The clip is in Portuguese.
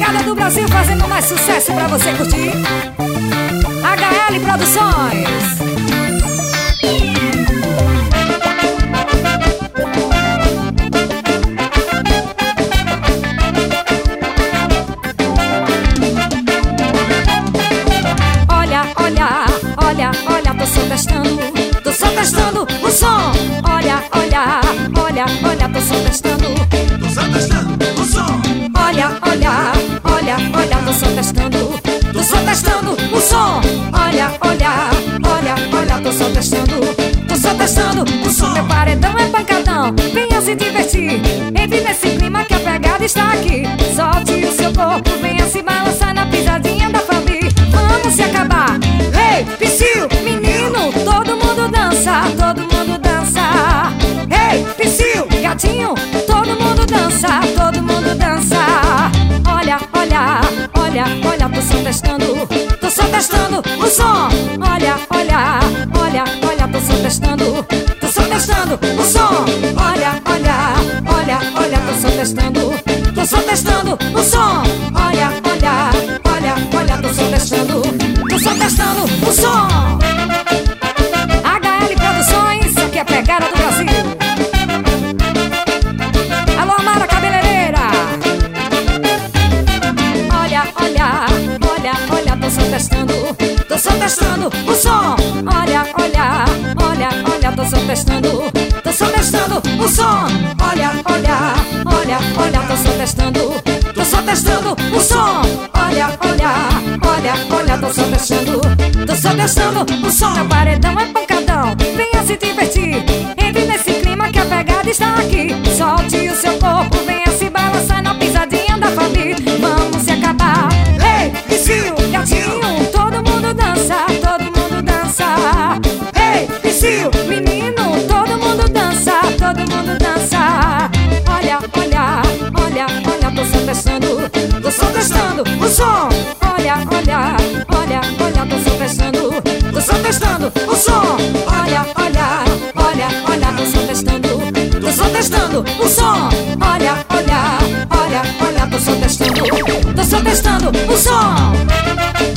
pegada do Brasil, fazendo mais sucesso pra você curtir. HL Produções. Olha, tô só testando o som. Olha, tô só testando o som. Olha, tô só testando o som. Olha, tô só testando o som. Meu paredão é pancadão, venha se divertir. Entre nesse clima que a pegada está aqui. Solte o seu corpo, venha se balançar na pisadinha da Fabi. Vamos se acabar. Ei, Psyu, menino, todo mundo dança, todo mundo dança. Ei, Psyu, gatinho, todo mundo dança, todo mundo dança. Olha, tô só testando o som. Olha, tô só testando o som. Olha, tô só testando o som. Olha, tô só testando o som. HL Produções, aqui é a pegada do Brasil. Alô, Amara Cabeleireira. Olha, tô só testando o som. Olha, tô só testando o som. Olha, tô só testando o som. Olha, tô só testando o som. Meu paredão é pancadão, venha se divertir. Entre nesse clima que a pegada está aqui. Solte o seu corpo, venha se balançar na pisadinha da Fabi. Vamos se acabar. Ei, Psyu, gatinho, todo mundo dança, todo mundo dança. Ei, Psyu, menino, todo mundo dança, todo mundo dança. Olha, tô só testando o som. Olha, tô só testando o som. Olha, tô só testando o som. Olha, tô só testando o som.